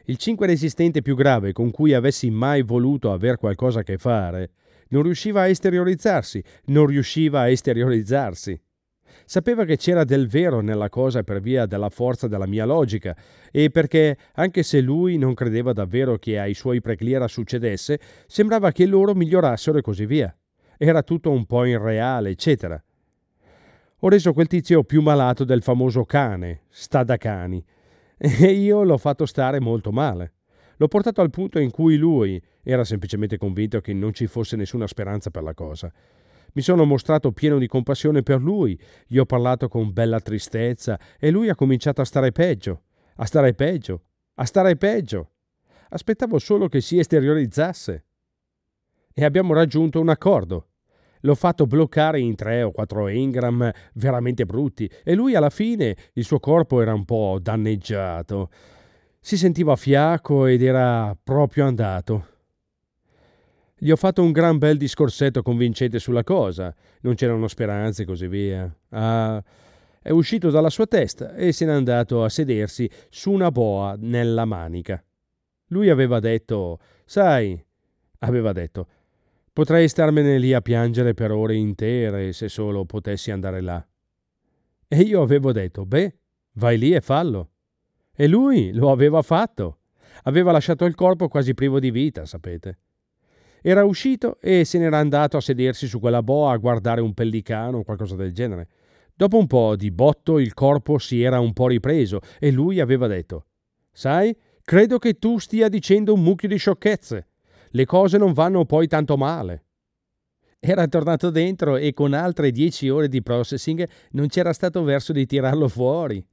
Il 5 resistente più grave con cui avessi mai voluto aver qualcosa a che fare non riusciva a esteriorizzarsi, non riusciva a esteriorizzarsi. Sapeva che c'era del vero nella cosa per via della forza della mia logica e perché, anche se lui non credeva davvero che ai suoi precliera succedesse, sembrava che loro migliorassero e così via. Era tutto un po' irreale, eccetera. Ho reso quel tizio più malato del famoso cane, sta da cani, e io l'ho fatto stare molto male. L'ho portato al punto in cui lui era semplicemente convinto che non ci fosse nessuna speranza per la cosa. Mi sono mostrato pieno di compassione per lui, gli ho parlato con bella tristezza e lui ha cominciato a stare peggio, a stare peggio, a stare peggio. Aspettavo solo che si esteriorizzasse. E abbiamo raggiunto un accordo. L'ho fatto bloccare in 3 o 4 engram veramente brutti e lui alla fine, il suo corpo era un po' danneggiato. Si sentiva fiacco ed era proprio andato. Gli ho fatto un gran bel discorsetto convincente sulla cosa. Non c'erano speranze e così via. È uscito dalla sua testa e se n'è andato a sedersi su una boa nella manica. Lui aveva detto, sai, aveva detto, potrei starmene lì a piangere per ore intere se solo potessi andare là. E io avevo detto, beh, vai lì e fallo. E lui lo aveva fatto. Aveva lasciato il corpo quasi privo di vita, sapete. Era uscito e se n'era andato a sedersi su quella boa a guardare un pellicano o qualcosa del genere. Dopo un po' di botto il corpo si era un po' ripreso e lui aveva detto, sai, credo che tu stia dicendo un mucchio di sciocchezze. Le cose non vanno poi tanto male. Era tornato dentro e con altre 10 ore di processing non c'era stato verso di tirarlo fuori.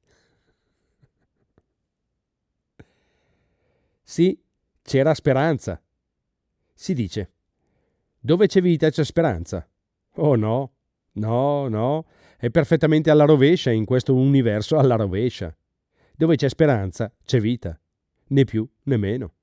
Sì, c'era speranza. Si dice, dove c'è vita c'è speranza. Oh no, no, no, è perfettamente alla rovescia in questo universo alla rovescia. Dove c'è speranza c'è vita, né più né meno.